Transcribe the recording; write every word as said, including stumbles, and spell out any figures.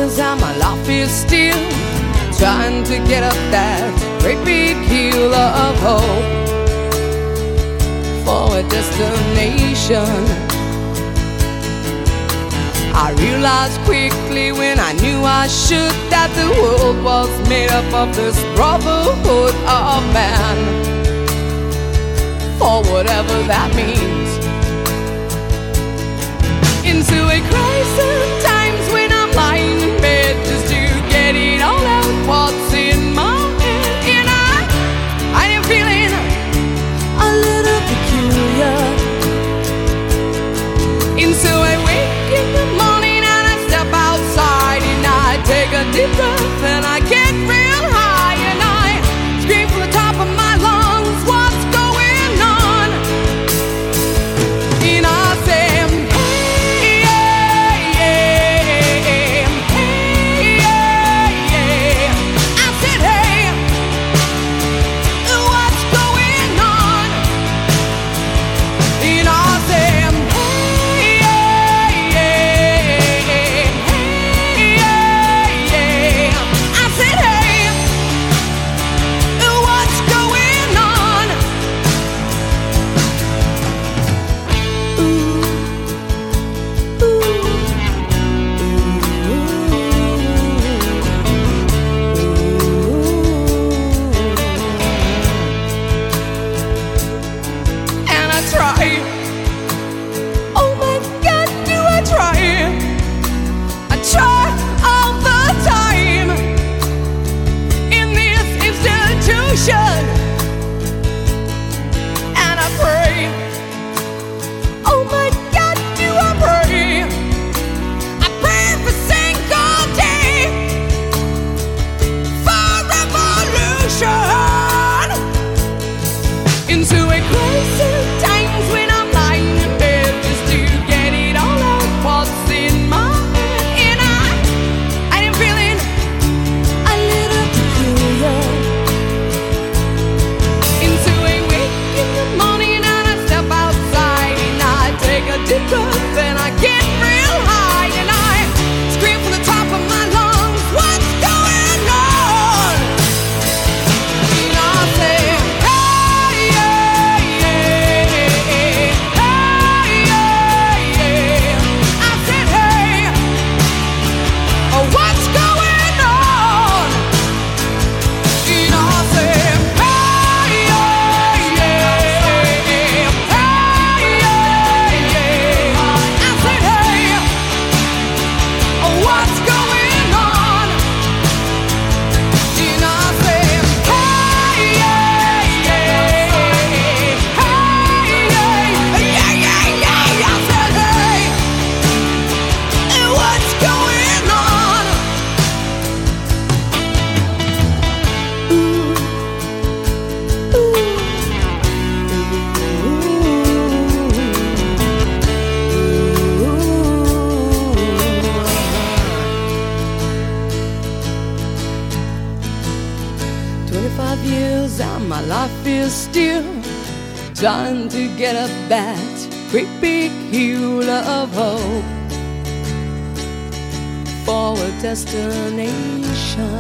years and my life is still trying to get up that great big hill of hope for a destination. I realized quickly when I knew I should that the world was made up of this brotherhood of man, for whatever that means. Into a crisis times when I'm lying in bed just to get it all out what's in my head. And I, I am feeling a little peculiar. And so I wake in the morning and I step outside and I take a deep breath and I get real high and I scream from the top of my lungs, what's going on? And I say, and I pray, oh my God, do I pray, I pray every single day for revolution. Into a crisis times when I'm lying in bed just to get it all out what's in my head. And I, I am feeling a little peculiar. Deep breath and I get real high and I scream from the top of my lungs, what's going on? And I say, hey, yeah, yeah, hey, yeah, yeah. I said, hey, oh, what's going on? And I say, twenty-five years and my life is still trying to get up that great big hill of hope for a destination.